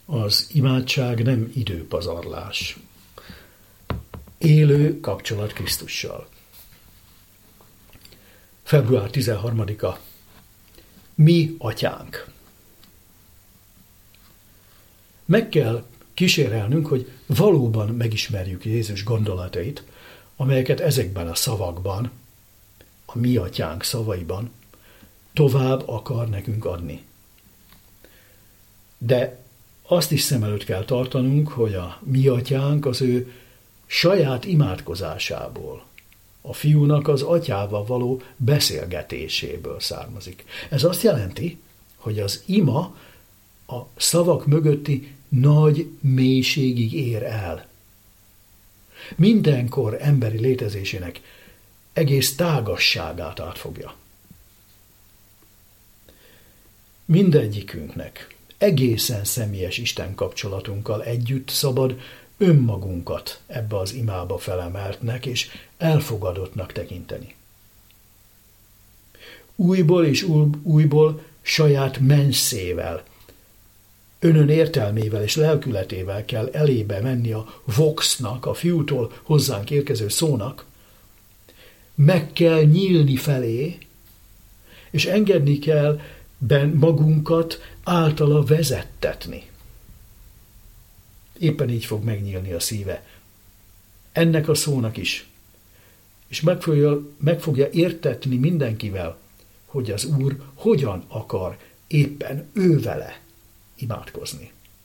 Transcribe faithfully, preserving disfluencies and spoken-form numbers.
Az imádság nem időpazarlás. Élő kapcsolat Krisztussal. február tizenharmadika. Mi atyánk. Meg kell kísérelnünk, hogy valóban megismerjük Jézus gondolatait, amelyeket ezekben a szavakban, a mi atyánk szavaiban tovább akar nekünk adni. De azt is szem előtt kell tartanunk, hogy a mi atyánk az ő saját imádkozásából, a fiúnak az atyával való beszélgetéséből származik. Ez azt jelenti, hogy az ima a szavak mögötti nagy mélységig ér el. Mindenkor emberi létezésének egész tágasságát átfogja. Mindegyikünknek egészen személyes Isten kapcsolatunkkal együtt szabad önmagunkat ebbe az imába felemeltnek és elfogadottnak tekinteni. Újból és újból saját menszével, önön értelmével és lelkületével kell elébe menni a voxnak, a fiútól hozzánk érkező szónak, meg kell nyílni felé, és engedni kell ben magunkat általa vezettetni. Éppen így fog megnyílni a szíve ennek a szónak is, és meg fogja, meg fogja értetni mindenkivel, hogy az Úr hogyan akar éppen ő vele imádkozni.